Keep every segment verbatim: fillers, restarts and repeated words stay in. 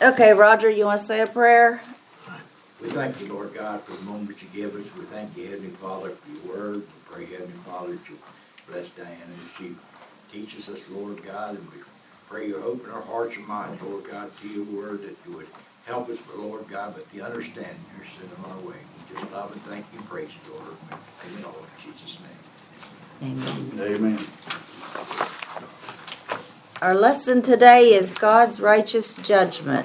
Okay, Roger, you want to say a prayer? We thank you, Lord God, for the moment you give us. We thank you, Heavenly Father, for your word. We pray, Heavenly Father, that you bless Diana as she teaches us, Lord God, and we pray you open our hearts and minds, Lord God, to your word, that you would help us, Lord God, but the understanding you're sending our way. We just love and thank you and praise you, Lord. Amen. Lord, in Jesus' name. Amen. Amen. Our lesson today is God's righteous judgment.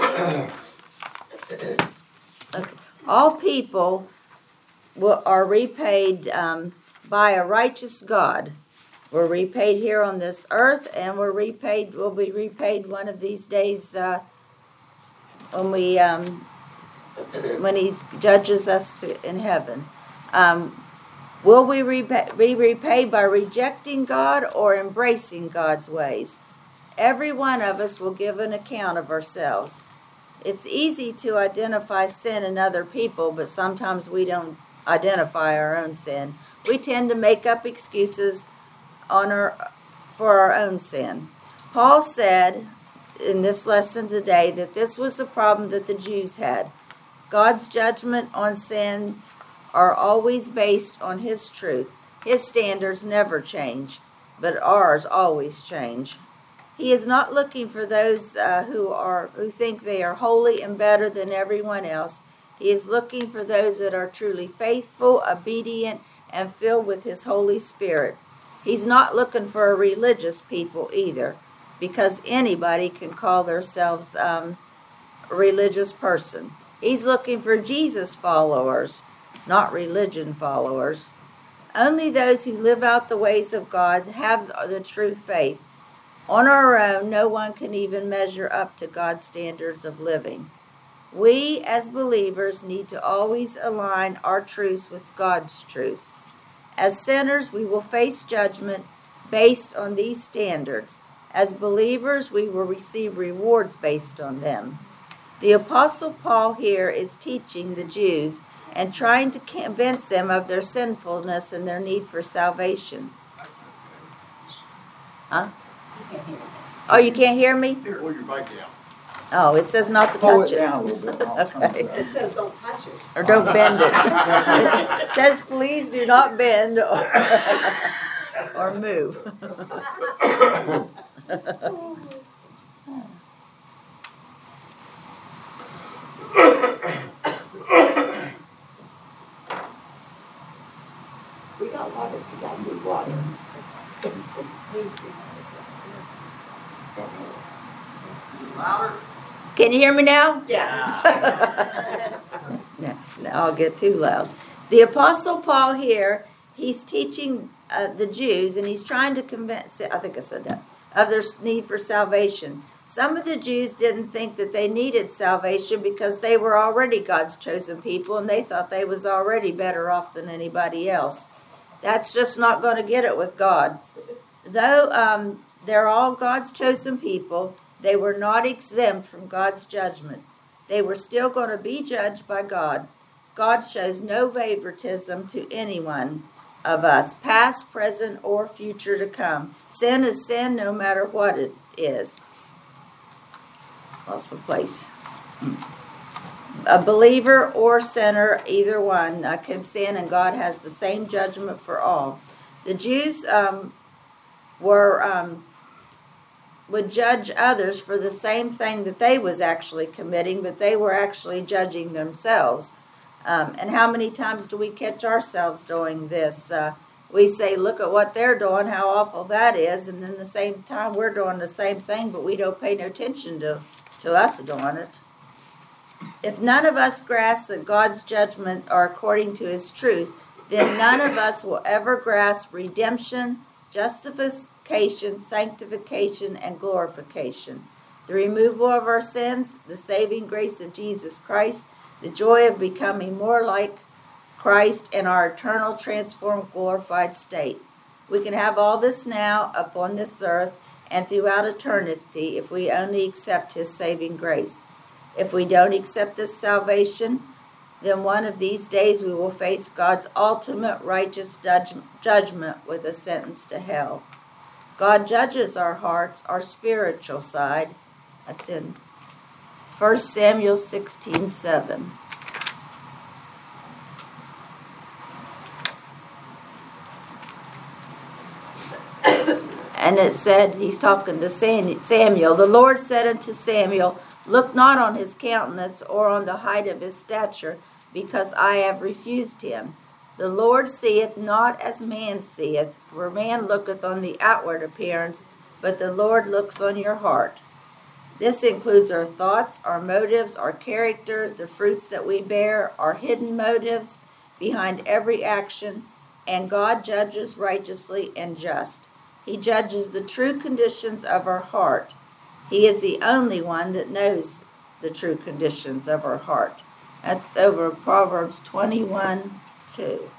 Okay. All people will, are repaid um, by a righteous God. We're repaid here on this earth, and we're repaid. We'll be repaid one of these days uh, when we um, when He judges us to, in heaven. Um, will we repay, be repaid by rejecting God or embracing God's ways? Every one of us will give an account of ourselves. It's easy to identify sin in other people, but sometimes we don't identify our own sin. We tend to make up excuses on our, for our own sin. Paul said in this lesson today that this was the problem that the Jews had. God's judgment on sins are always based on His truth. His standards never change, but ours always change. He is not looking for those uh, who are who think they are holy and better than everyone else. He is looking for those that are truly faithful, obedient, and filled with His Holy Spirit. He's not looking for a religious people either, because anybody can call themselves um, a religious person. He's looking for Jesus followers, not religion followers. Only those who live out the ways of God have the true faith. On our own, no one can even measure up to God's standards of living. We, as believers, need to always align our truths with God's truth. As sinners, we will face judgment based on these standards. As believers, we will receive rewards based on them. The Apostle Paul here is teaching the Jews and trying to convince them of their sinfulness and their need for salvation. Huh? Oh, you can't hear me? Here, hold your bike down. Oh, it says not to Pull touch it it. down a little bit. Okay. It says don't touch it. Or don't bend it. It says please do not bend or, or move. We got water if you guys need water. Louder. Can you hear me now? Yeah. No, no, I'll get too loud. The Apostle Paul here, he's teaching uh, the Jews, and he's trying to convince, I think I said that, of their need for salvation. Some of the Jews didn't think that they needed salvation because they were already God's chosen people, and they thought they was already better off than anybody else. That's just not going to get it with God. Though um, they're all God's chosen people, they were not exempt from God's judgment. They were still going to be judged by God. God shows no favoritism to anyone of us, past, present, or future to come. Sin is sin no matter what it is. Lost my place. A believer or sinner, either one, uh, can sin, and God has the same judgment for all. The Jews um, were um, would judge others for the same thing that they was actually committing, but they were actually judging themselves. Um, and how many times do we catch ourselves doing this? Uh, we say, look at what they're doing, how awful that is, and then the same time we're doing the same thing, but we don't pay no attention to, to us doing it. If none of us grasp that God's judgment are according to His truth, then none of us will ever grasp redemption, justification, sanctification, and glorification. The removal of our sins, the saving grace of Jesus Christ, the joy of becoming more like Christ, and our eternal transformed glorified state. We can have all this now upon this earth and throughout eternity if we only accept His saving grace. If we don't accept this salvation, then one of these days we will face God's ultimate righteous judgment with a sentence to hell. God judges our hearts, our spiritual side. That's in First Samuel sixteen seven. And it said, he's talking to Samuel, the Lord said unto Samuel, look not on his countenance or on the height of his stature, because I have refused him. The Lord seeth not as man seeth, for man looketh on the outward appearance, but the Lord looks on your heart. This includes our thoughts, our motives, our character, the fruits that we bear, our hidden motives behind every action, and God judges righteously and just. He judges the true conditions of our heart. He is the only one that knows the true conditions of our heart. That's over Proverbs twenty-one two.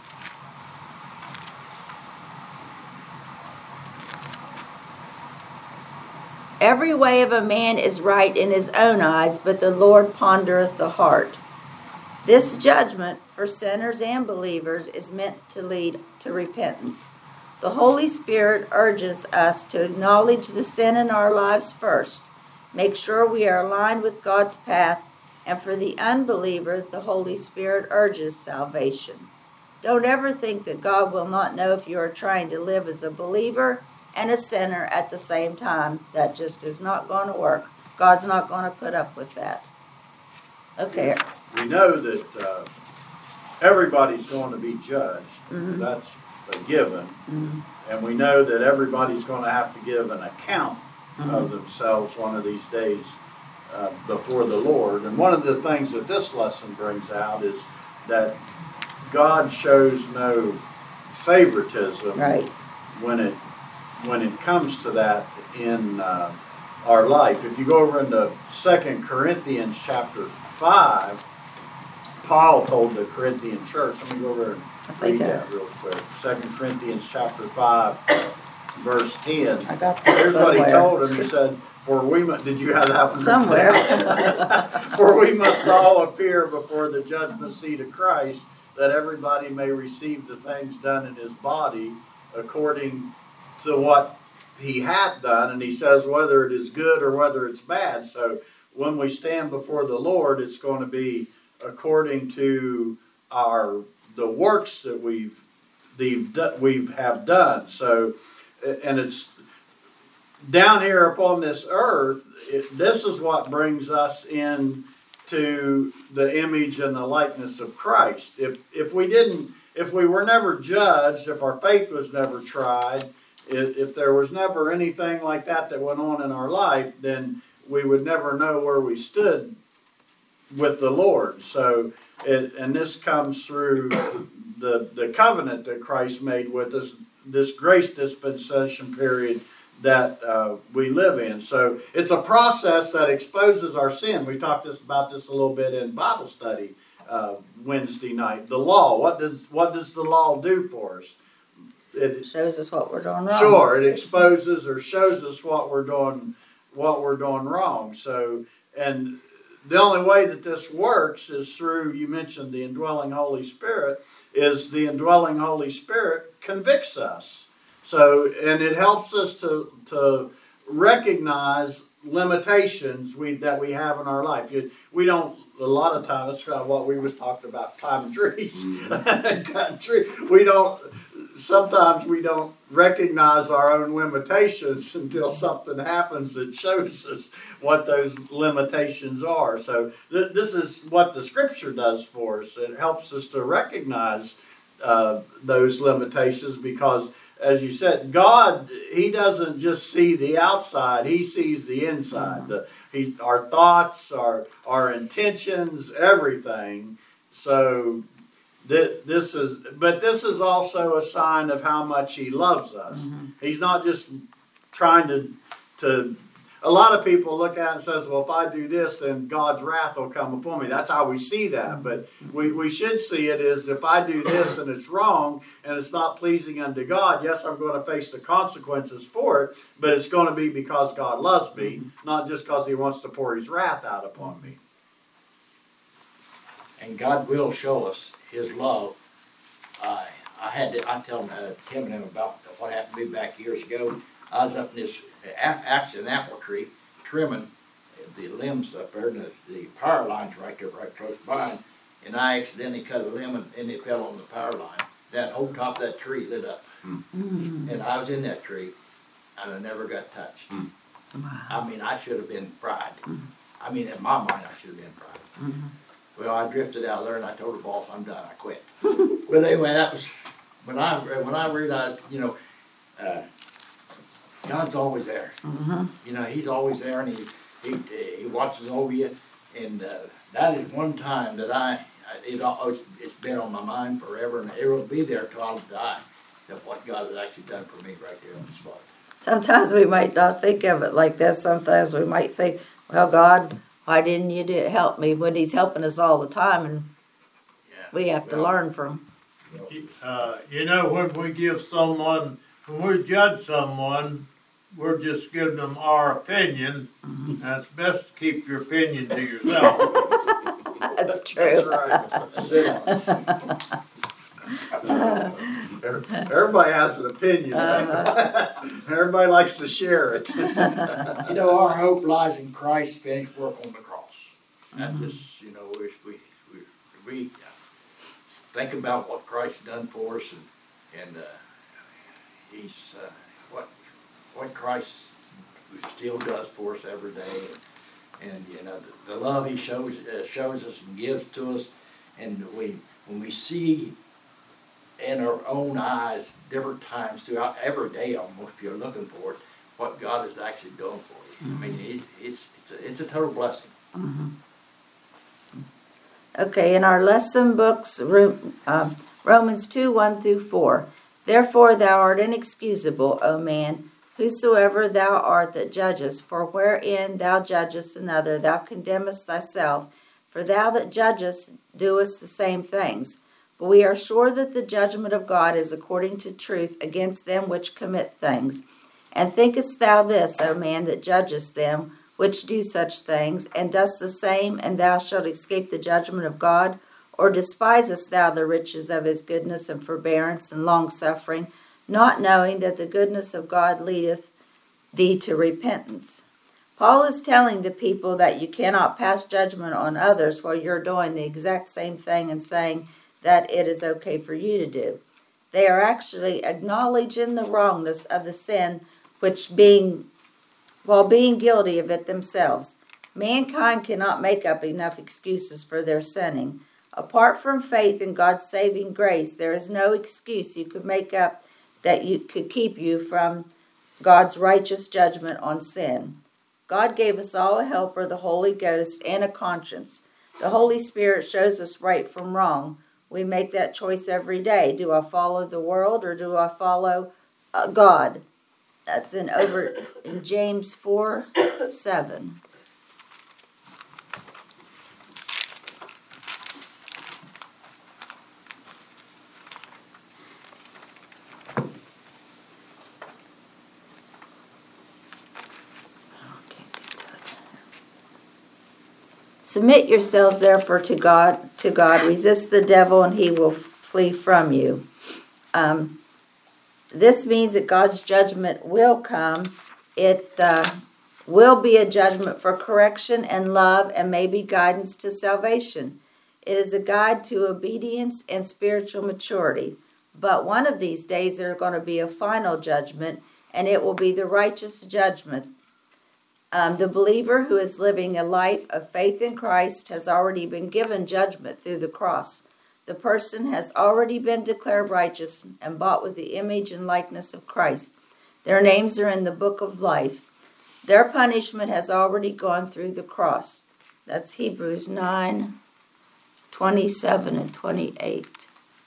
Every way of a man is right in his own eyes, but the Lord pondereth the heart. This judgment for sinners and believers is meant to lead to repentance. The Holy Spirit urges us to acknowledge the sin in our lives first, make sure we are aligned with God's path, and for the unbeliever, the Holy Spirit urges salvation. Don't ever think that God will not know if you are trying to live as a believer and a sinner at the same time. That just is not going to work. God's not going to put up with that. Okay. We know that uh, everybody's going to be judged. Mm-hmm. That's a given. Mm-hmm. And we know that everybody's going to have to give an account Mm-hmm. of themselves one of these days uh, before the Lord. And one of the things that this lesson brings out is that God shows no favoritism Right. when it when it comes to that in uh, our life. If you go over into Second Corinthians chapter five, Paul told the Corinthian church, let me go over and read that real quick. Second Corinthians chapter five, verse ten. I got that Here's what he somewhere. told him. He said, for we must, did you have that one? Somewhere. For we must all appear before the judgment seat of Christ, that everybody may receive the things done in his body according to what he hath done. And he says whether it is good or whether it's bad. So when we stand before the Lord, it's going to be according to our the works that we've we've we've have done. So, and it's down here upon this earth. It, this is what brings us in to the image and the likeness of Christ. If if we didn't, if we were never judged, if our faith was never tried, if, if there was never anything like that that went on in our life, then we would never know where we stood with the Lord. So, it, and this comes through the the covenant that Christ made with us, this grace dispensation period that uh, we live in. So it's a process that exposes our sin. We talked this, about this a little bit in Bible study uh, Wednesday night. The law, what does what does the law do for us? It shows us what we're doing wrong. Sure, it exposes or shows us what we're doing, what we're doing wrong. So, and the only way that this works is through, you mentioned the indwelling Holy Spirit, is the indwelling Holy Spirit convicts us. So, and it helps us to to recognize limitations we that we have in our life. You, we don't, a lot of times, that's kind of what we was talking about, climbing trees. Cutting trees. We don't, sometimes we don't recognize our own limitations until something happens that shows us what those limitations are. So th- this is what the Scripture does for us. It helps us to recognize uh, those limitations because, as you said, God, He doesn't just see the outside, He sees the inside. The, he's, our thoughts, our, our intentions, everything. So th- this is, but this is also a sign of how much He loves us. Mm-hmm. He's not just trying to, to, a lot of people look at it and says, well, if I do this, then God's wrath will come upon me. That's how we see that. But we, we should see it as if I do this and it's wrong and it's not pleasing unto God, yes, I'm going to face the consequences for it, but it's going to be because God loves me, not just because He wants to pour His wrath out upon me. And God will show us His love. Uh, I had to, I tell uh, Tim and him about what happened to me back years ago. I was up in this axe and apple tree trimming the limbs up there, and the, the power line's right there, right close by, and I accidentally cut a limb and, and it fell on the power line. That whole top of that tree lit up. Mm. And I was in that tree, and I never got touched. Wow. I mean, I should have been fried. I mean, in my mind, I should have been fried. Mhm. Well, I drifted out there, and I told the boss, I'm done, I quit. Well, anyway, that was, when I, when I realized, you know, uh, God's always there. Mhm. You know, he's always there, and he, he, he watches over you, and, uh, that is one time that I, it, al- it's been on my mind forever, and it will be there till I die, that what God has actually done for me right there on the spot. Sometimes we might not think of it like that. Sometimes we might think, well, God, why didn't you do, help me when he's helping us all the time, and Yeah. we have to Well, learn from. Uh, you know, when we give someone, when we judge someone, we're just giving them our opinion. And it's best to keep your opinion to yourself. That's true. That's right. Sit on it. Uh, Everybody has an opinion. Everybody likes to share it. You know, our hope lies in Christ's finished work on the cross. That just, you know, we, we, we, we think about what Christ's done for us, and, and, uh, he's, uh, what, what Christ still does for us every day. And, and you know, the, the love he shows, uh, shows us and gives to us, and we, when we see in our own eyes, different times throughout every day almost, if you're looking for it, what God is actually doing for you. I mean, he's, it's, it's, a, it's a total blessing. Mhm. Okay, in our lesson books, Ro- um, Romans two, one through four. Therefore thou art inexcusable, O man, whosoever thou art that judgest, for wherein thou judgest another, thou condemnest thyself, for thou that judgest doest the same things. But we are sure that the judgment of God is according to truth against them which commit things. And thinkest thou this, O man, that judgest them which do such things, and dost the same, and thou shalt escape the judgment of God? Or despisest thou the riches of his goodness and forbearance and longsuffering, not knowing that the goodness of God leadeth thee to repentance? Paul is telling the people that you cannot pass judgment on others while you're doing the exact same thing and saying that it is okay for you to do. They are actually acknowledging the wrongness of the sin, which being, while being guilty of it themselves. Mankind cannot make up enough excuses for their sinning. Apart from faith in God's saving grace, there is no excuse you could make up that you could keep you from God's righteous judgment on sin. God gave us all a helper, the Holy Ghost, and a conscience. The Holy Spirit shows us right from wrong. We make that choice every day. Do I follow the world or do I follow uh, God? That's in over in James four, seven. Submit yourselves therefore to God, to God. Resist the devil and he will flee from you. Um, this means that God's judgment will come. It uh, will be a judgment for correction and love and maybe guidance to salvation. It is a guide to obedience and spiritual maturity. But one of these days there's going to be a final judgment, and it will be the righteous judgment. Um, the believer who is living a life of faith in Christ has already been given judgment through the cross. The person has already been declared righteous and bought with the image and likeness of Christ. Their names are in the book of life. Their punishment has already gone through the cross. That's Hebrews nine, twenty-seven and twenty-eight.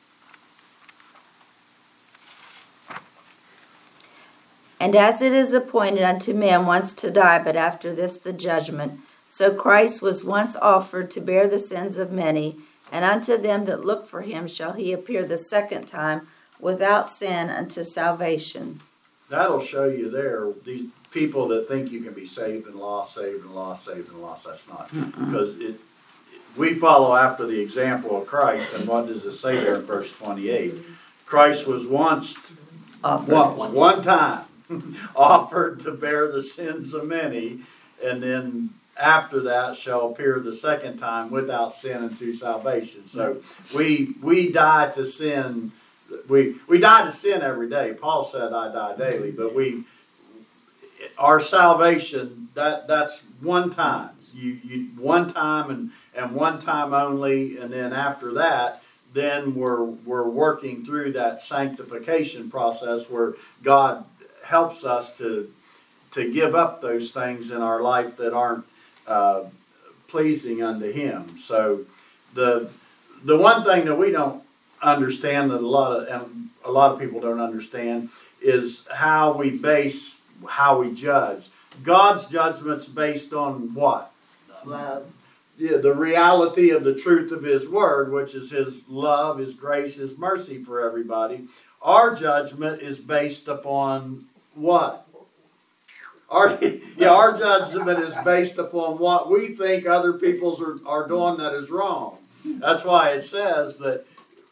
And as it is appointed unto men once to die, but after this the judgment, so Christ was once offered to bear the sins of many, and unto them that look for him shall he appear the second time without sin unto salvation. That'll show you there, these people that think you can be saved and lost, saved and lost, saved and lost. That's not. Mm-mm. Because it, we follow after the example of Christ, and what does it say there in verse twenty-eight? Christ was once, Offered. one, one time, offered to bear the sins of many, and then after that shall appear the second time without sin unto salvation. So we we die to sin. We we die to sin every day. Paul said, "I die daily," but we our salvation that that's one time. You you one time and and one time only, and then after that, then we're we're working through that sanctification process where God helps us to to give up those things in our life that aren't uh, pleasing unto Him. So the the one thing that we don't understand, that a lot of and a lot of people don't understand, is how we base how we judge. God's judgment's based on what? Love. Yeah, the reality of the truth of His Word, which is His love, His grace, His mercy for everybody. Our judgment is based upon what? Our, yeah, our judgment is based upon what we think other people's are, are doing that is wrong. That's why it says that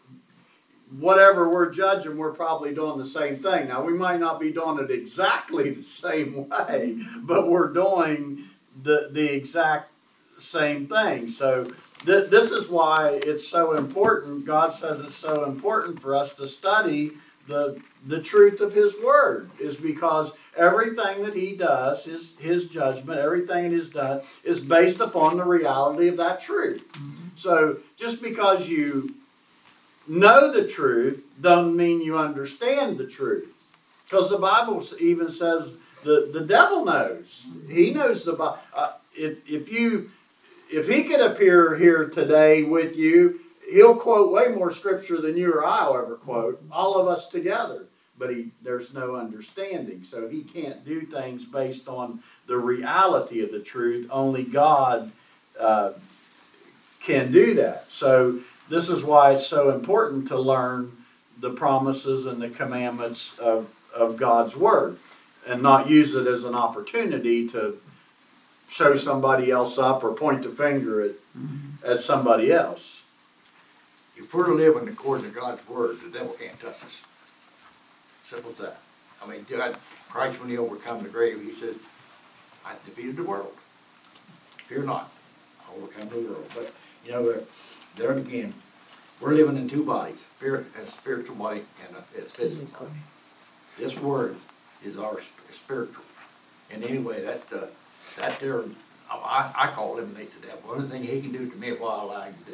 whatever we're judging, we're probably doing the same thing. Now, we might not be doing it exactly the same way, but we're doing the, the exact same thing. So th- this is why it's so important. God says it's so important for us to study the the truth of His Word, is because everything that He does, his, his judgment, everything that is done, is based upon the reality of that truth. Mm-hmm. So just because you know the truth doesn't mean you understand the truth. Because the Bible even says the, the devil knows. He knows the Bible. Uh, if, if you if he could appear here today with you, he'll quote way more scripture than you or I will ever quote, all of us together. But he, there's no understanding. So he can't do things based on the reality of the truth. Only God uh, can do that. So this is why it's so important to learn the promises and the commandments of, of God's Word, and not use it as an opportunity to show somebody else up or point the finger at, mm-hmm. at somebody else. If we're living according to God's Word, the devil can't touch us. Simple as that. I mean, God, Christ, when He overcome the grave, He says, I defeated the world. Fear not. I overcome the world. But, you know, there, there again, we're living in two bodies, spirit, a spiritual body and a, a physical body. This Word is our spiritual. And anyway, that uh, that there, I, I call it eliminates the devil. One thing he can do to me, what I allow him to do.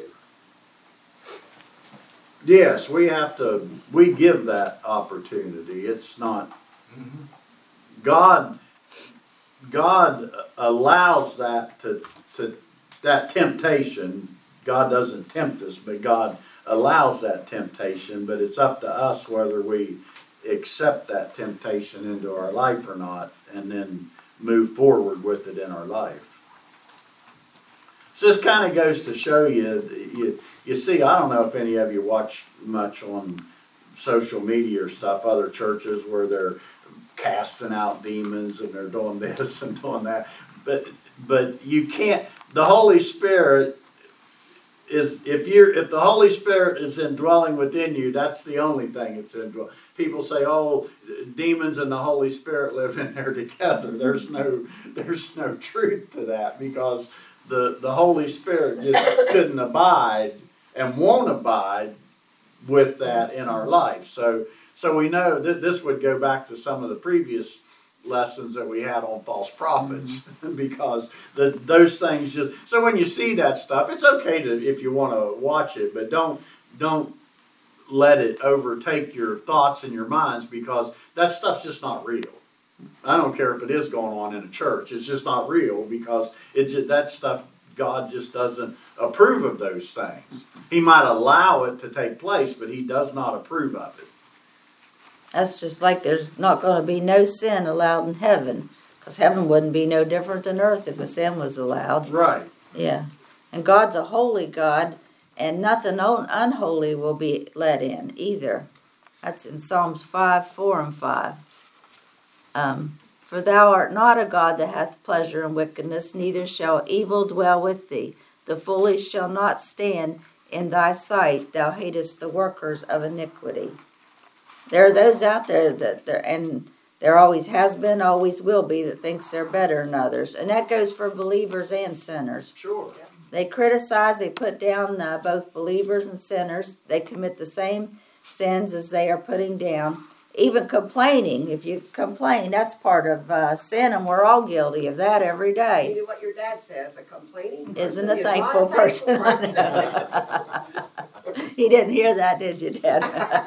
Yes, we have to, we give that opportunity. It's not, mm-hmm. God, God allows that to, to, that temptation. God doesn't tempt us, but God allows that temptation, but it's up to us whether we accept that temptation into our life or not, and then move forward with it in our life. So this kind of goes to show you, you, you see, I don't know if any of you watch much on social media or stuff, other churches where they're casting out demons and they're doing this and doing that. But but you can't, the Holy Spirit is, if you're, if the Holy Spirit is indwelling within you, that's the only thing it's indwelling. People say, oh, demons and the Holy Spirit live in there together. There's no, there's no truth to that, because the, the Holy Spirit just couldn't abide and won't abide with that in our life. So, so we know that this would go back to some of the previous lessons that we had on false prophets, mm-hmm. because the, those things just, so when you see that stuff, it's okay to, if you want to watch it, but don't, don't let it overtake your thoughts and your minds, because that stuff's just not real. I don't care if it is going on in a church. It's just not real, because it just, that stuff, God just doesn't approve of those things. He might allow it to take place, but He does not approve of it. That's just like there's not going to be no sin allowed in heaven, because heaven wouldn't be no different than earth if a sin was allowed. Right. Yeah. And God's a holy God, and nothing unholy will be let in either. That's in Psalms five, four, and five. Um, For thou art not a God that hath pleasure in wickedness, neither shall evil dwell with thee. The foolish shall not stand in thy sight. Thou hatest the workers of iniquity. There are those out there that, there, and There always has been, always will be, that thinks they're better than others. And that goes for believers and sinners. Sure. They criticize, they put down uh, both believers and sinners. They commit the same sins as they are putting down. Even complaining, if you complain, that's part of uh, sin, and we're all guilty of that every day. You know what your dad says, a complaining person Isn't a is thankful not a thankful person. He didn't hear that, did you, Dad?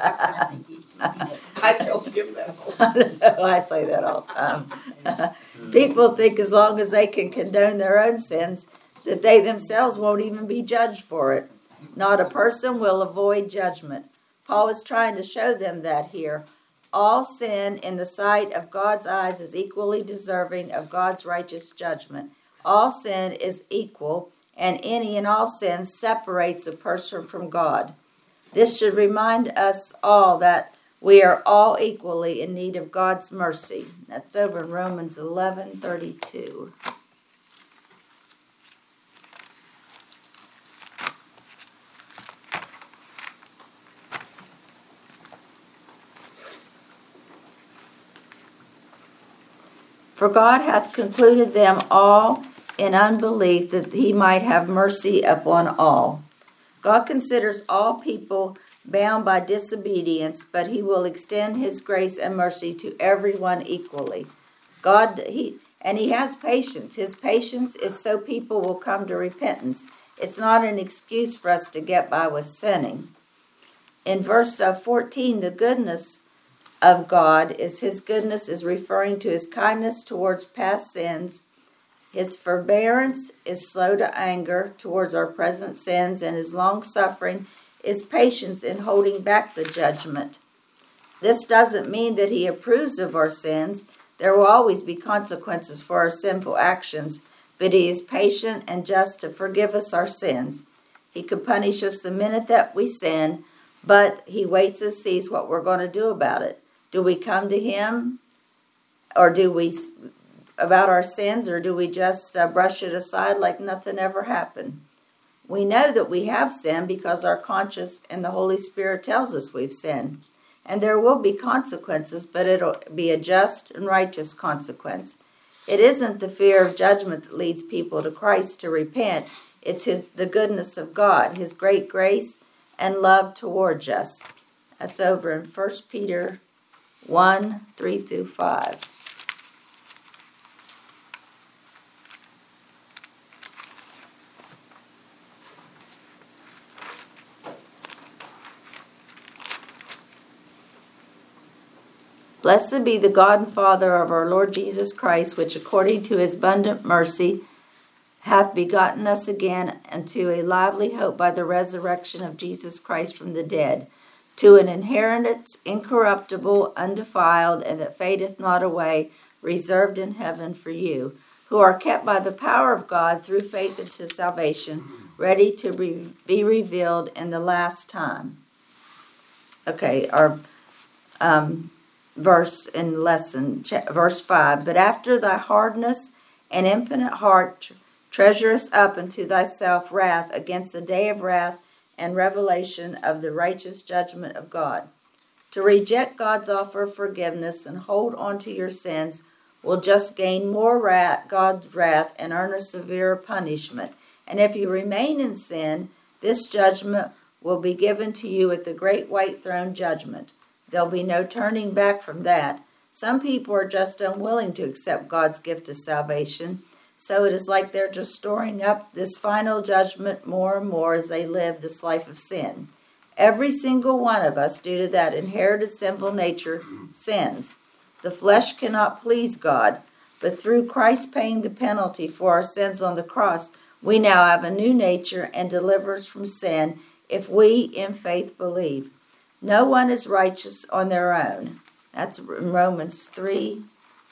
I told him that all the time. I say that all the time. People think as long as they can condone their own sins, that they themselves won't even be judged for it. Not a person will avoid judgment. Paul is trying to show them that here. All sin in the sight of God's eyes is equally deserving of God's righteous judgment. All sin is equal, and any and all sin separates a person from God. This should remind us all that we are all equally in need of God's mercy. That's over in Romans eleven thirty-two. For God hath concluded them all in unbelief, that he might have mercy upon all. God considers all people bound by disobedience, but he will extend his grace and mercy to everyone equally. God, he and he has patience. His patience is so people will come to repentance. It's not an excuse for us to get by with sinning. In verse uh, fourteen, the goodness of God is his goodness is referring to his kindness towards past sins. His forbearance is slow to anger towards our present sins, and his long suffering is patience in holding back the judgment. This doesn't mean that he approves of our sins. There will always be consequences for our sinful actions, but he is patient and just to forgive us our sins. He could punish us the minute that we sin, but he waits and sees what we're going to do about it. Do we come to him, or do we about our sins, or do we just uh, brush it aside like nothing ever happened? We know that we have sinned because our conscience and the Holy Spirit tells us we've sinned. And there will be consequences, but it'll be a just and righteous consequence. It isn't the fear of judgment that leads people to Christ to repent. It's his, the goodness of God, his great grace and love towards us. That's over in First Peter one, three through five. Blessed be the God and Father of our Lord Jesus Christ, which according to his abundant mercy hath begotten us again unto a lively hope by the resurrection of Jesus Christ from the dead, to an inheritance incorruptible, undefiled, and that fadeth not away, reserved in heaven for you, who are kept by the power of God through faith unto salvation, ready to be, be revealed in the last time. Okay, our um, verse in lesson, verse five. But after thy hardness and infinite heart treasurest up unto thyself wrath against the day of wrath and revelation of the righteous judgment of God. To reject God's offer of forgiveness and hold on to your sins will just gain more wrath, God's wrath, and earn a severe punishment. And if you remain in sin, this judgment will be given to you at the great white throne judgment. There'll be no turning back from that. Some people are just unwilling to accept God's gift of salvation. So it is like they're just storing up this final judgment more and more as they live this life of sin. Every single one of us, due to that inherited sinful nature, sins. The flesh cannot please God, but through Christ paying the penalty for our sins on the cross, we now have a new nature and deliverance from sin if we in faith believe. No one is righteous on their own. That's in Romans three.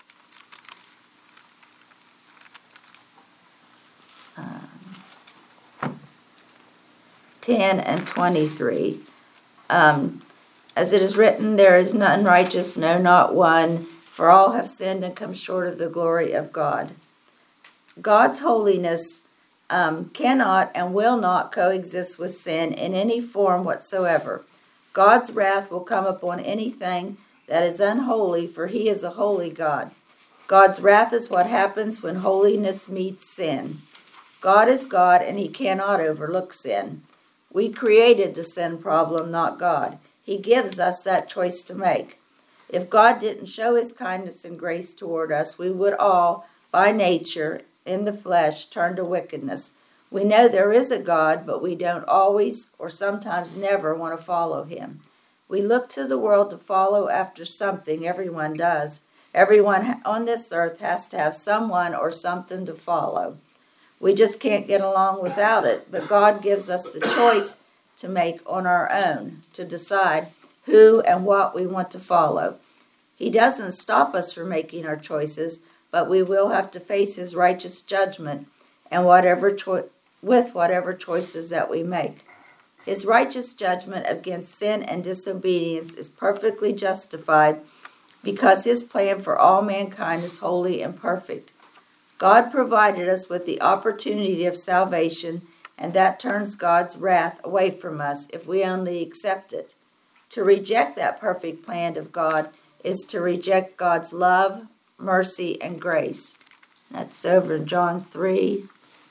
Um, ten and twenty-three. Um, as it is written, there is none righteous, no, not one, for all have sinned and come short of the glory of God. God's holiness um, cannot and will not coexist with sin in any form whatsoever. God's wrath will come upon anything that is unholy, for he is a holy God. God's wrath is what happens when holiness meets sin. God is God, and he cannot overlook sin. We created the sin problem, not God. He gives us that choice to make. If God didn't show his kindness and grace toward us, we would all, by nature, in the flesh, turn to wickedness. We know there is a God, but we don't always or sometimes never want to follow him. We look to the world to follow after something. Everyone does. Everyone on this earth has to have someone or something to follow. We just can't get along without it, but God gives us the choice to make on our own, to decide who and what we want to follow. He doesn't stop us from making our choices, but we will have to face his righteous judgment and whatever cho- with whatever choices that we make. His righteous judgment against sin and disobedience is perfectly justified because his plan for all mankind is holy and perfect. God provided us with the opportunity of salvation, and that turns God's wrath away from us if we only accept it. To reject that perfect plan of God is to reject God's love, mercy, and grace. That's over in John three.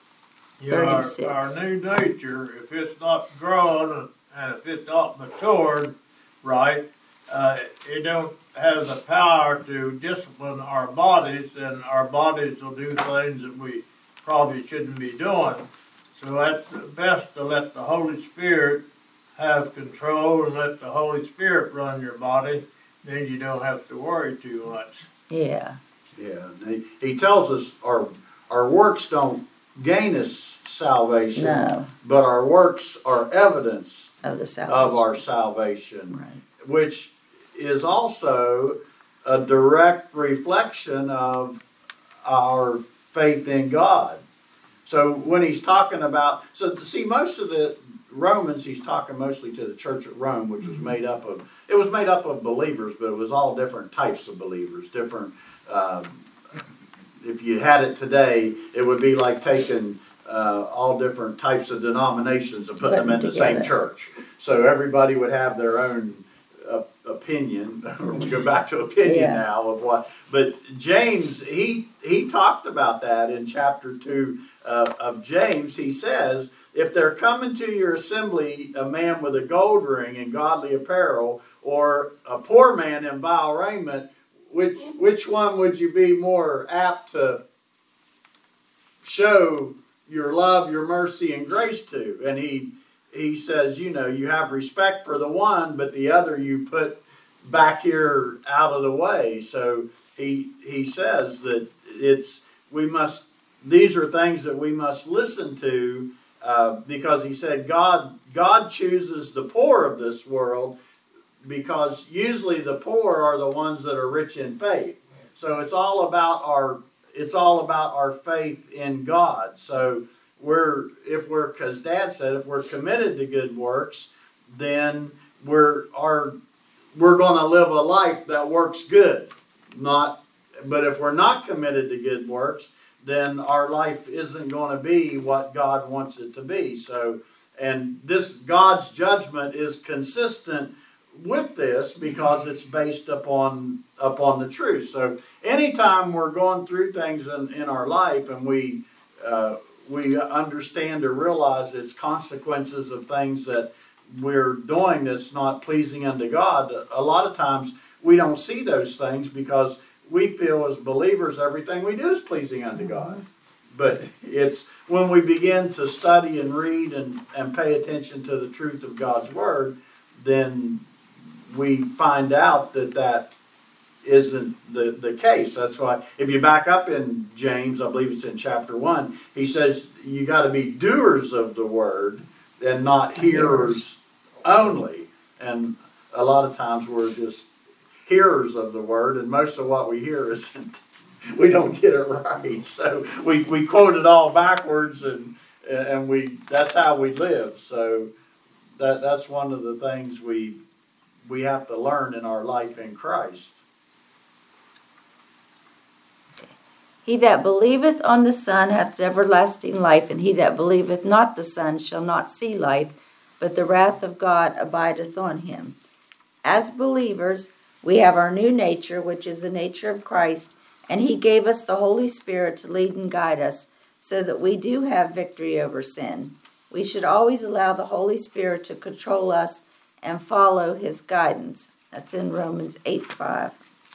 Yeah, our, thirty-six. our new nature, if it's not grown and if it's not matured right, uh, it don't have the power to discipline our bodies, and our bodies will do things that we probably shouldn't be doing. So that's best to let the Holy Spirit have control and let the Holy Spirit run your body. Then you don't have to worry too much. Yeah. Yeah, and he, he tells us our our works don't gain us salvation, No. but our works are evidence Of the salvation. of our salvation, Right. which is also a direct reflection of our faith in God. So when he's talking about, so see, most of the Romans, he's talking mostly to the church at Rome, which was made up of, it was made up of believers, but it was all different types of believers, different, um, if you had it today, it would be like taking uh, all different types of denominations and putting them in the same church. So everybody would have their own uh, opinion. We go back to opinion Yeah. now of what. But James, he he talked about that in chapter two uh, of James. He says, if there come into your assembly a man with a gold ring and godly apparel, or a poor man in vile raiment, which which one would you be more apt to show your love, your mercy, and grace to? And he he says, you know, you have respect for the one, but the other you put back here out of the way. So he he says that it's we must these are things that we must listen to, uh, because he said God God chooses the poor of this world, because usually the poor are the ones that are rich in faith. So it's all about our it's all about our faith in God. So we're if we're because Dad said if we're committed to good works, then we're our we're going to live a life that works good. Not but if we're not committed to good works, then our life isn't going to be what God wants it to be. So and this God's judgment is consistent with this because it's based upon upon the truth. So anytime we're going through things in, in our life and we uh, we understand or realize its consequences of things that we're doing that's not pleasing unto God, a lot of times we don't see those things because we feel as believers everything we do is pleasing unto God. But it's when we begin to study and read and, and pay attention to the truth of God's Word, then we find out that that isn't the, the case. That's why if you back up in James, I believe it's in chapter one, he says you got to be doers of the Word and not hearers only. And a lot of times we're just hearers of the Word, and most of what we hear isn't, we don't get it right. So we, we quote it all backwards, and and we that's how we live. So that that's one of the things we we have to learn in our life in Christ. He that believeth on the Son hath everlasting life, and he that believeth not the Son shall not see life, but the wrath of God abideth on him. As believers, We have our new nature, which is the nature of Christ, and he gave us the Holy Spirit to lead and guide us so that we do have victory over sin. We should always allow the Holy Spirit to control us and follow his guidance. That's in Romans eight five.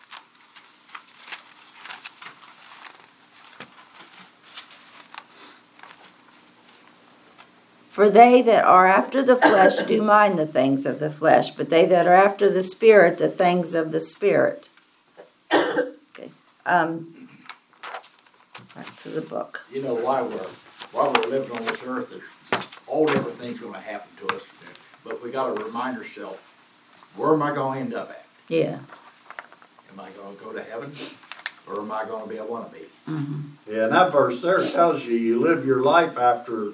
For they that are after the flesh do mind the things of the flesh, but they that are after the Spirit, the things of the Spirit. Okay. Um, back to the book. You know, while we're, while we're living on this earth, there's all different things gonna happen to us. But we gotta remind ourselves, where am I gonna end up at? Yeah. Am I gonna go to heaven, or am I gonna be a wannabe? Mm-hmm. Yeah, and that verse there tells you you live your life after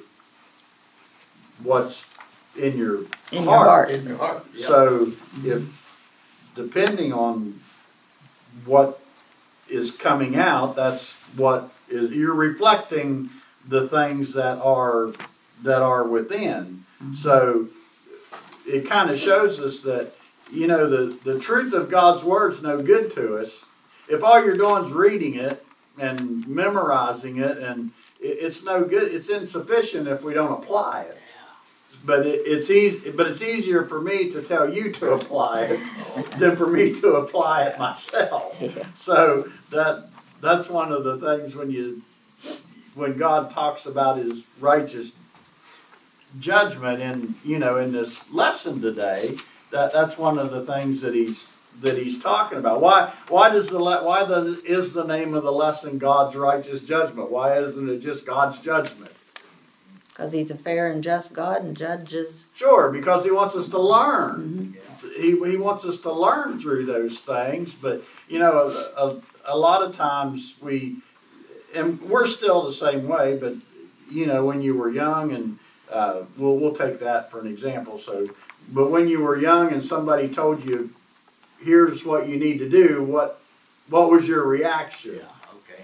what's in your In your heart. heart. In your heart, yeah. So if, depending on what is coming out, that's what is, you're reflecting the things that are, that are within. So it kind of shows us that, you know, the, the truth of God's word's no good to us. If all you're doing is reading it and memorizing it, and it, it's no good, it's insufficient if we don't apply it. But it, it's easy. But it's easier for me to tell you to apply it than for me to apply it myself. Yeah. So that that's one of the things when you when God talks about His righteous judgment, and you know, in this lesson today, that that's one of the things that He's that He's talking about. Why why does the le- why does is the name of the lesson God's righteous judgment? Why isn't it just God's judgment? Because he's a fair and just God and judges. Sure, because He wants us to learn. Mm-hmm. He, he wants us to learn through those things. But, you know, a, a, a lot of times we, and we're still the same way, but, you know, when you were young, and uh, we'll, we'll take that for an example. So, but when you were young and somebody told you, here's what you need to do, what, what was your reaction? Yeah, okay.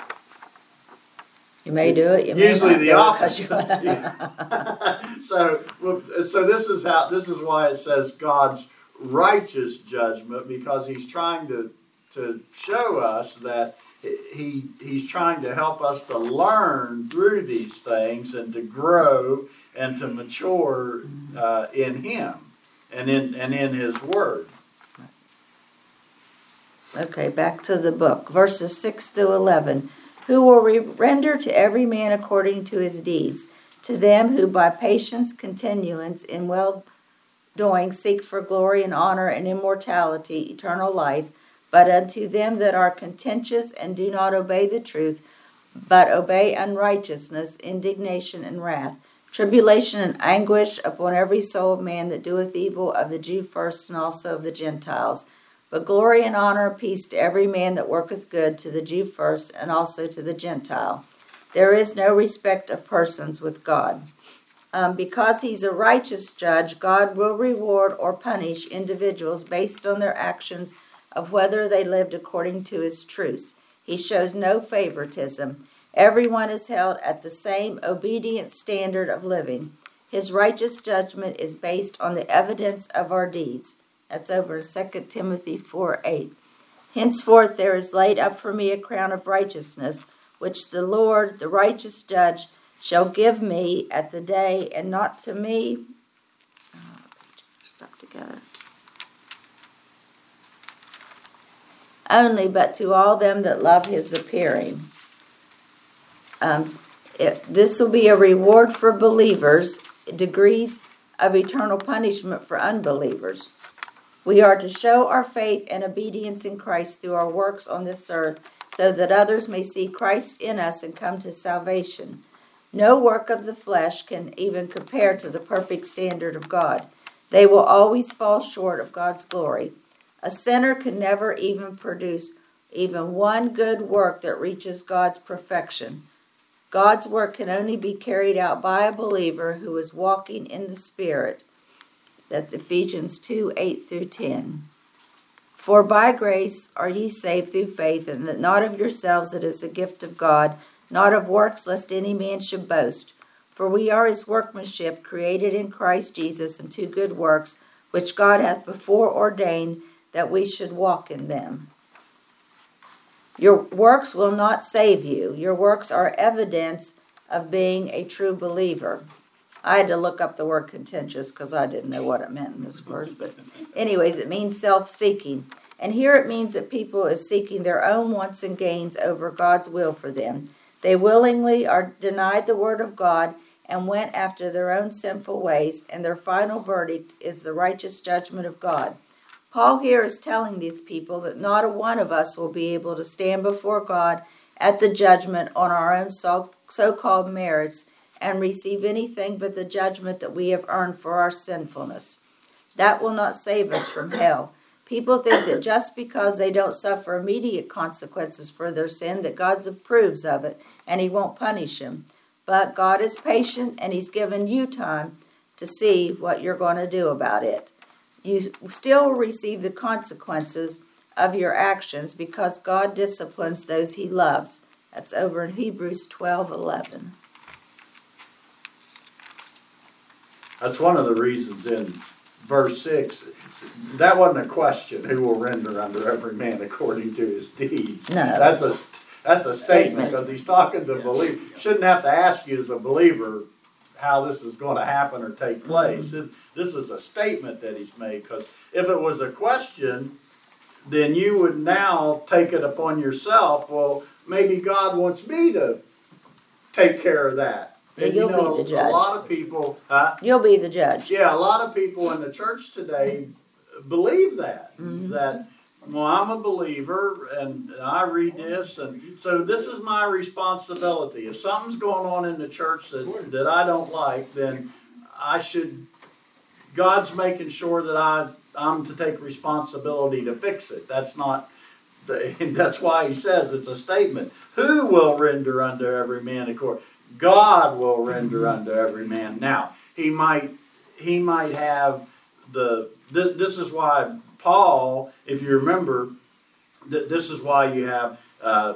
You may do it. You may Usually not the do it 'cause you- opposite. Yeah. so, well, so this is how. This is why it says God's righteous judgment, because He's trying to to show us that he He's trying to help us to learn through these things and to grow and to mature uh, in Him and in and in His Word. Okay, back to the book. Verses six through eleven. Who will re- render to every man according to his deeds, to them who by patience continuance in well-doing seek for glory and honor and immortality, eternal life, but unto them that are contentious and do not obey the truth, but obey unrighteousness, indignation and wrath, tribulation and anguish upon every soul of man that doeth evil, of the Jew first and also of the Gentiles. But glory and honor, peace to every man that worketh good, to the Jew first, and also to the Gentile. There is no respect of persons with God. Um, because he's a righteous judge, God will reward or punish individuals based on their actions of whether they lived according to his truths. He shows no favoritism. Everyone is held at the same obedient standard of living. His righteous judgment is based on the evidence of our deeds. That's over in Second Timothy four eight. Henceforth there is laid up for me a crown of righteousness, which the Lord, the righteous judge, shall give me at the day, and not to me. Oh, stuck together. Only, but to all them that love his appearing. Um, it, this will be a reward for believers, degrees of eternal punishment for unbelievers. We are to show our faith and obedience in Christ through our works on this earth, so that others may see Christ in us and come to salvation. No work of the flesh can even compare to the perfect standard of God. They will always fall short of God's glory. A sinner can never even produce even one good work that reaches God's perfection. God's work can only be carried out by a believer who is walking in the Spirit. That's Ephesians two, eight through ten. For by grace are ye saved through faith, and that not of yourselves, it is a gift of God, not of works, lest any man should boast. For we are his workmanship, created in Christ Jesus unto good works, which God hath before ordained that we should walk in them. Your works will not save you. Your works are evidence of being a true believer. I had to look up the word contentious because I didn't know what it meant in this verse. But anyways, it means self-seeking. And here it means that people is seeking their own wants and gains over God's will for them. They willingly are denied the word of God and went after their own sinful ways, and their final verdict is the righteous judgment of God. Paul here is telling these people that not a one of us will be able to stand before God at the judgment on our own so- so-called merits and receive anything but the judgment that we have earned for our sinfulness. That will not save us from hell. People think that just because they don't suffer immediate consequences for their sin, that God approves of it and he won't punish them. But God is patient and he's given you time to see what you're going to do about it. You still receive the consequences of your actions because God disciplines those he loves. That's over in Hebrews twelve eleven. That's one of the reasons in verse six, that wasn't a question, who will render unto every man according to his deeds. No. That's a, that's a statement, Statement. because he's talking to believers. Shouldn't have to ask you as a believer how this is going to happen or take place. This- This is a statement that he's made, because if it was a question, then you would now take it upon yourself, well, maybe God wants me to take care of that. Yeah, And you you'll be know, the judge. a lot of people, huh? You'll be the judge. Yeah, a lot of people in the church today believe that. Mhm. That, well, I'm a believer and I read this, and so this is my responsibility. If something's going on in the church that, that I don't like, then I should, God's making sure that I, I'm to take responsibility to fix it. That's not, the, that's why he says it's a statement. Who will render unto every man according? God will render unto every man. Now, he might, he might have the, th- this is why Paul, if you remember, th- this is why you have uh,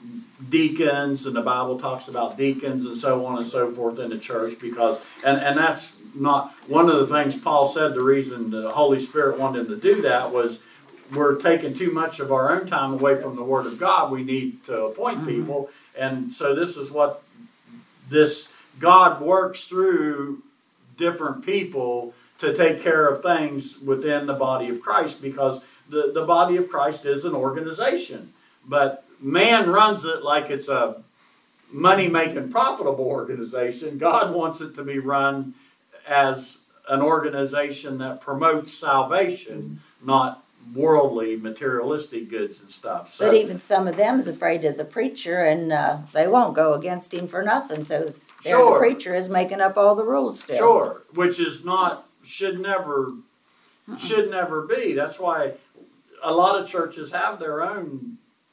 deacons, and the Bible talks about deacons and so on and so forth in the church, because, and, and that's not, one of the things Paul said, the reason the Holy Spirit wanted him to do that was, we're taking too much of our own time away from the Word of God. We need to appoint people. And so this is what this, God works through different people to take care of things within the body of Christ, because the, the body of Christ is an organization. But man runs it like it's a money-making, profitable organization. God wants it to be run as an organization that promotes salvation, not worldly, materialistic goods and stuff. So, But even some of them is afraid of the preacher, and uh, they won't go against him for nothing. So there Sure. the preacher is making up all the rules still. sure, which is not, should never, should never be. That's why a lot of churches have their own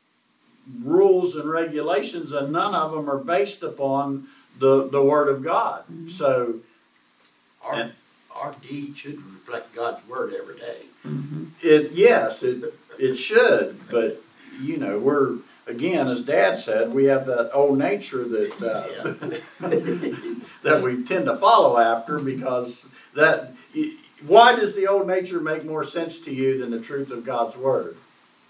rules and regulations, and none of them are based upon the, the Word of God. Mm-hmm. So, Our, And- our deeds should reflect God's word every day. it, yes, it, it should, but, you know, we're, again, as Dad said, we have that old nature that, uh, that we tend to follow after, because that, why does the old nature make more sense to you than the truth of God's Word?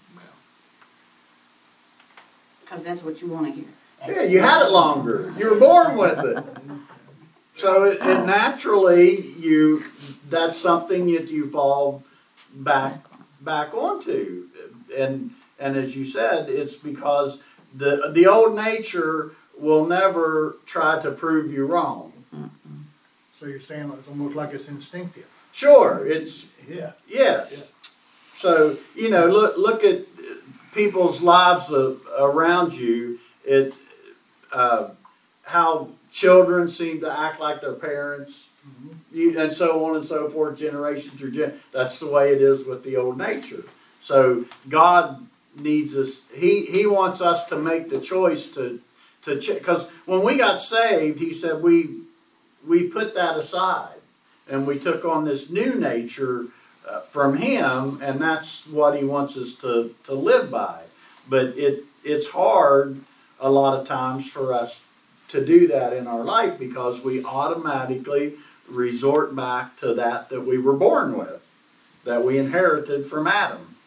Because that's what you want to hear. Yeah, you had it longer. You were born with it. So it, it naturally, you, that's something that you fall back, back onto. And, and as you said, it's because the, the old nature will never try to prove you wrong. So you're saying it's almost like it's instinctive? Sure, it's, Yeah. yes. So, you know, look, look at people's lives uh, around you. It, uh, how children seem to act like their parents, you, and so on and so forth, generation through gen. That's the way it is with the old nature. So God needs us. He He wants us to make the choice to to because when we got saved, He said we we put that aside and we took on this new nature uh, from Him, and that's what He wants us to to live by. But it it's hard a lot of times for us to do that in our life, because we automatically resort back to that that we were born with, that we inherited from Adam.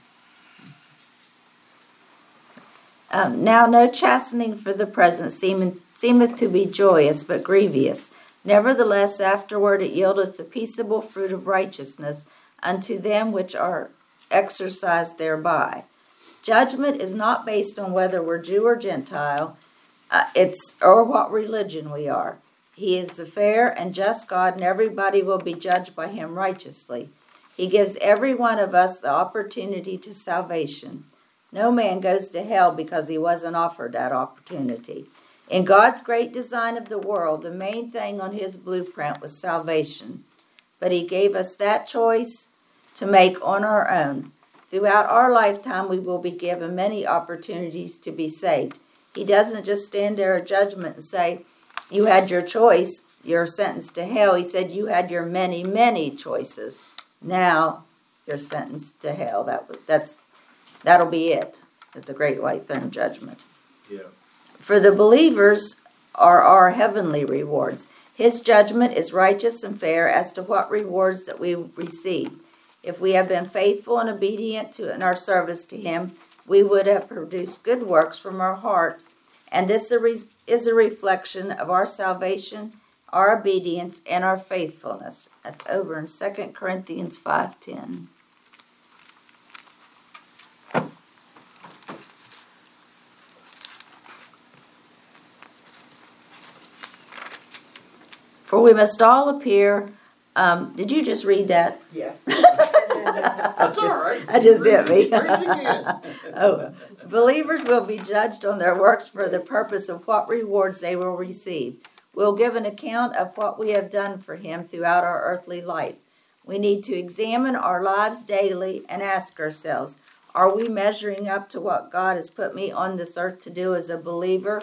Um, now no chastening for the present seemeth, seemeth to be joyous, but grievous. Nevertheless, afterward it yieldeth the peaceable fruit of righteousness unto them which are exercised thereby. Judgment is not based on whether we're Jew or Gentile, uh, it's or what religion we are. He is the fair and just God, and everybody will be judged by him righteously. He gives every one of us the opportunity to salvation. No man goes to hell because he wasn't offered that opportunity. In God's great design of the world, the main thing on his blueprint was salvation. But he gave us that choice to make on our own. Throughout our lifetime, we will be given many opportunities to be saved. He doesn't just stand there at judgment and say, you had your choice, you're sentenced to hell. He said you had your many, many choices. Now you're sentenced to hell. That was, that's, that'll be it at the great white throne judgment. Yeah. For the believers are our heavenly rewards. His judgment is righteous and fair as to what rewards that we receive. If we have been faithful and obedient to in our service to him, we would have produced good works from our hearts, and this is a reflection of our salvation, our obedience, and our faithfulness. That's over in Second Corinthians five ten. For we must all appear. Um, did you just read that? Yeah. That's all right. I just Read did me. it- read it again. Oh, believers will be judged on their works for the purpose of what rewards they will receive. We'll give an account of what we have done for him throughout our earthly life. We need to examine our lives daily and ask ourselves, are we measuring up to what God has put me on this earth to do as a believer?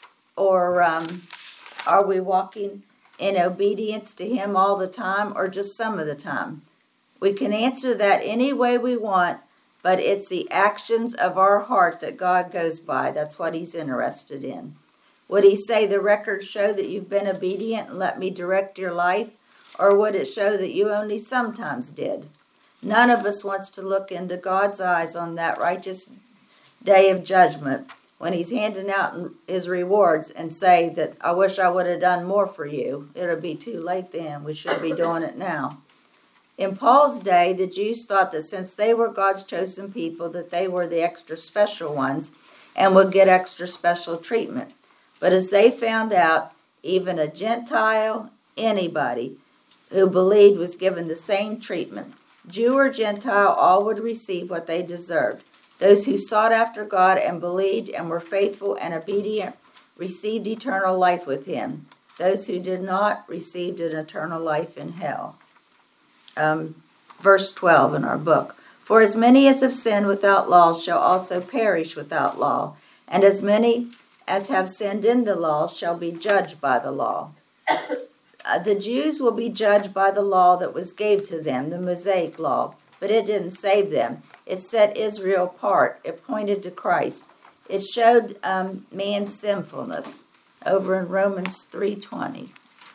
Or um, are we walking in obedience to him all the time or just some of the time? We can answer that any way we want, but it's the actions of our heart that God goes by. That's what he's interested in. Would he say the records show that you've been obedient and let me direct your life? Or would it show that you only sometimes did? None of us wants to look into God's eyes on that righteous day of judgment when he's handing out his rewards and say that, I wish I would have done more for you. It'll be too late then. We should be doing it now. In Paul's day, the Jews thought that since they were God's chosen people, that they were the extra special ones and would get extra special treatment. But as they found out, even a Gentile, anybody who believed was given the same treatment. Jew or Gentile, all would receive what they deserved. Those who sought after God and believed and were faithful and obedient received eternal life with him. Those who did not received an eternal life in hell. Um, verse twelve in our book. For as many as have sinned without law shall also perish without law, and as many as have sinned in the law shall be judged by the law. Uh, the Jews will be judged by the law that was gave to them, the Mosaic law, but it didn't save them. It set Israel apart. It pointed to Christ. It showed um, man's sinfulness over in Romans three twenty.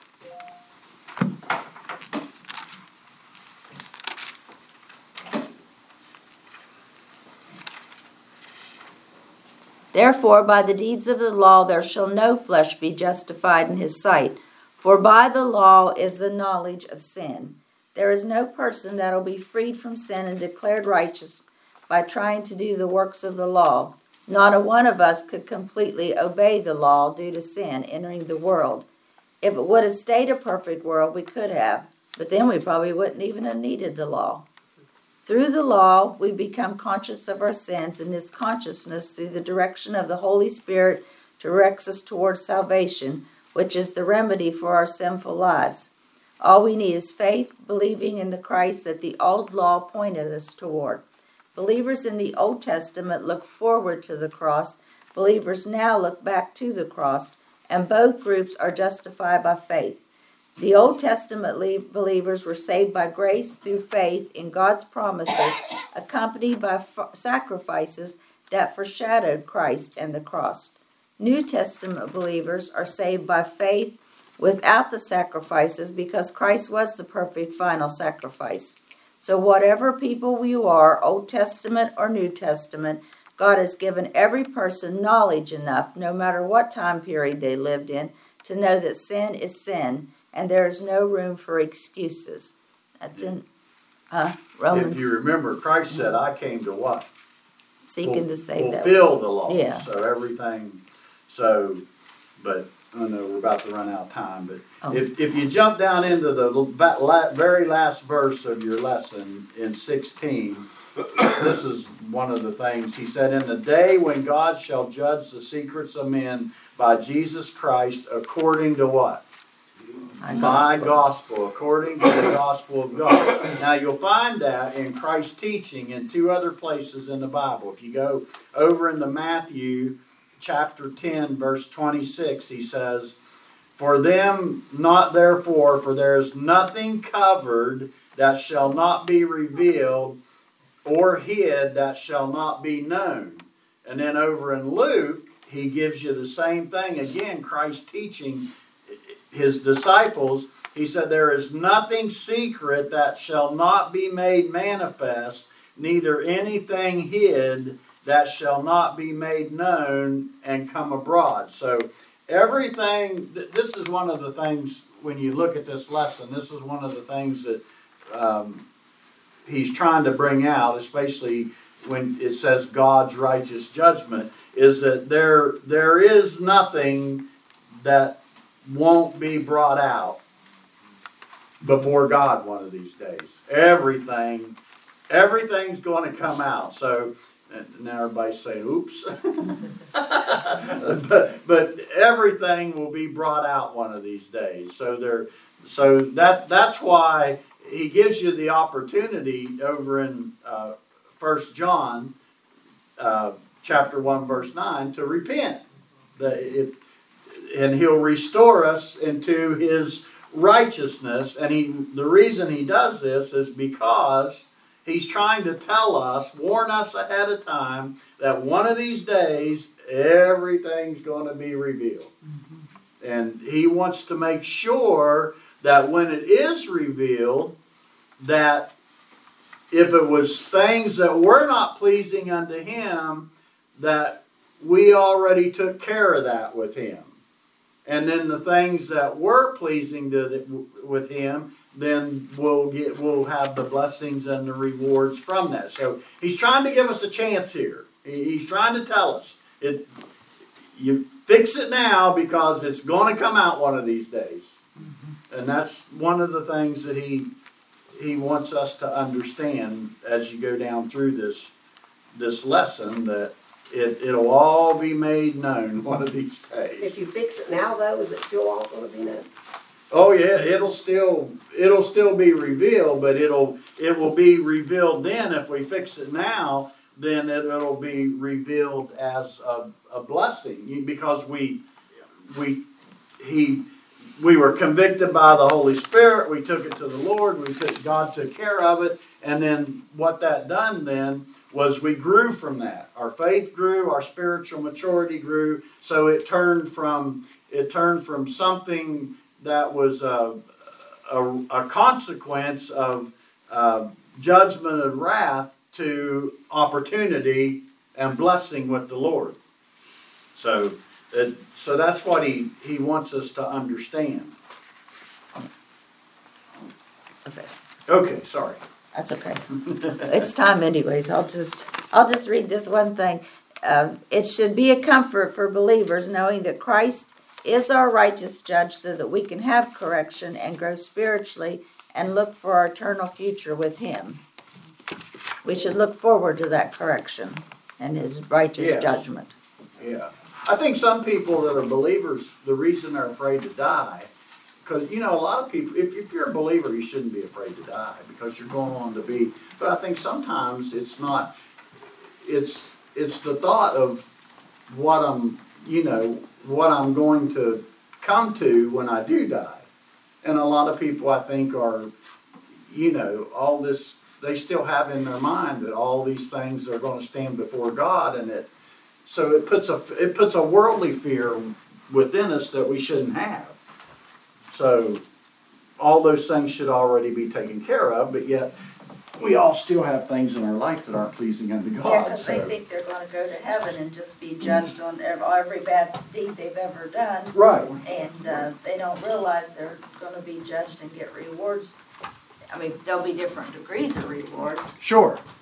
Therefore, by the deeds of the law there shall no flesh be justified in his sight. For by the law is the knowledge of sin. There is no person that will be freed from sin and declared righteous by trying to do the works of the law. Not a one of us could completely obey the law due to sin entering the world. If it would have stayed a perfect world, we could have, but then we probably wouldn't even have needed the law. Through the law, we become conscious of our sins, and this consciousness, through the direction of the Holy Spirit, directs us towards salvation, which is the remedy for our sinful lives. All we need is faith, believing in the Christ that the old law pointed us toward. Believers in the Old Testament look forward to the cross. Believers now look back to the cross, and both groups are justified by faith. The Old Testament believers were saved by grace through faith in God's promises, accompanied by f- sacrifices that foreshadowed Christ and the cross. New Testament believers are saved by faith without the sacrifices because Christ was the perfect final sacrifice. So whatever people you are, Old Testament or New Testament, God has given every person knowledge enough, no matter what time period they lived in, to know that sin is sin, and there is no room for excuses. That's in uh, Romans. If you remember, Christ said, I came to what? Seeking to save that. Fulfill the law. Yeah. So everything, so, but, I know we're about to run out of time, but Oh. if, if you jump down into the la- la- very last verse of your lesson in sixteen, this is one of the things, he said, in the day when God shall judge the secrets of men by Jesus Christ according to what? My My gospel. gospel, according to the gospel of God. Now you'll find that in Christ's teaching in two other places in the Bible. If you go over into Matthew chapter ten, verse twenty-six, he says, for them not therefore, for there is nothing covered that shall not be revealed, or hid that shall not be known. And then over in Luke, he gives you the same thing. Again, Christ teaching his disciples, he said, there is nothing secret that shall not be made manifest, neither anything hid that shall not be made known and come abroad. So everything, this is one of the things, when you look at this lesson, this is one of the things that um, he's trying to bring out, especially when it says God's righteous judgment, is that there there is nothing that won't be brought out before God one of these days. Everything, everything's going to come out. So now everybody's saying, oops. but, but everything will be brought out one of these days. So there, so that that's why he gives you the opportunity over in uh, First John uh, chapter one verse nine to repent. The, it, and he'll restore us into his righteousness. And he, the reason he does this is because he's trying to tell us, warn us ahead of time, that one of these days everything's going to be revealed. Mm-hmm. And he wants to make sure that when it is revealed, that if it was things that were not pleasing unto him, that we already took care of that with him. And then the things that were pleasing to the, with him, then we'll get we'll have the blessings and the rewards from that. So he's trying to give us a chance here. He's trying to tell us it. You fix it now because it's going to come out one of these days, mm-hmm. and that's one of the things that he he wants us to understand as you go down through this this lesson, that It, it'll all be made known one of these days. If you fix it now, though, is it still all going to be known? Oh yeah, it'll still it'll still be revealed, but it'll it will be revealed then. If we fix it now, then it, it'll be revealed as a, a blessing, because we we he we were convicted by the Holy Spirit. We took it to the Lord. We took God took care of it, and then what that done then was we grew from that. Our faith grew, our spiritual maturity grew. So it turned from it turned from something that was a, a, a consequence of uh, judgment and wrath to opportunity and blessing with the Lord. So, it, so that's what he, he wants us to understand. Okay. Okay, sorry. That's okay. It's time anyways. I'll just I'll just read this one thing. Uh, it should be a comfort for believers knowing that Christ is our righteous judge, so that we can have correction and grow spiritually and look for our eternal future with him. We should look forward to that correction and his righteous Yes. judgment. Yeah. I think some people that are believers, the reason they're afraid to die, because, you know, a lot of people, if, if you're a believer, you shouldn't be afraid to die because you're going on to be. But I think sometimes it's not, it's it's the thought of what I'm, you know, what I'm going to come to when I do die. And a lot of people, I think, are, you know, all this, they still have in their mind that all these things are going to stand before God, and it, so it puts a, it puts a worldly fear within us that we shouldn't have. So all those things should already be taken care of, but yet we all still have things in our life that aren't pleasing unto Yeah, God, because they so. think they're gonna go to heaven and just be judged on ev- every bad deed they've ever done. Right, And, uh, they don't realize they're gonna be judged and get rewards. I mean, there'll be different degrees of rewards, sure,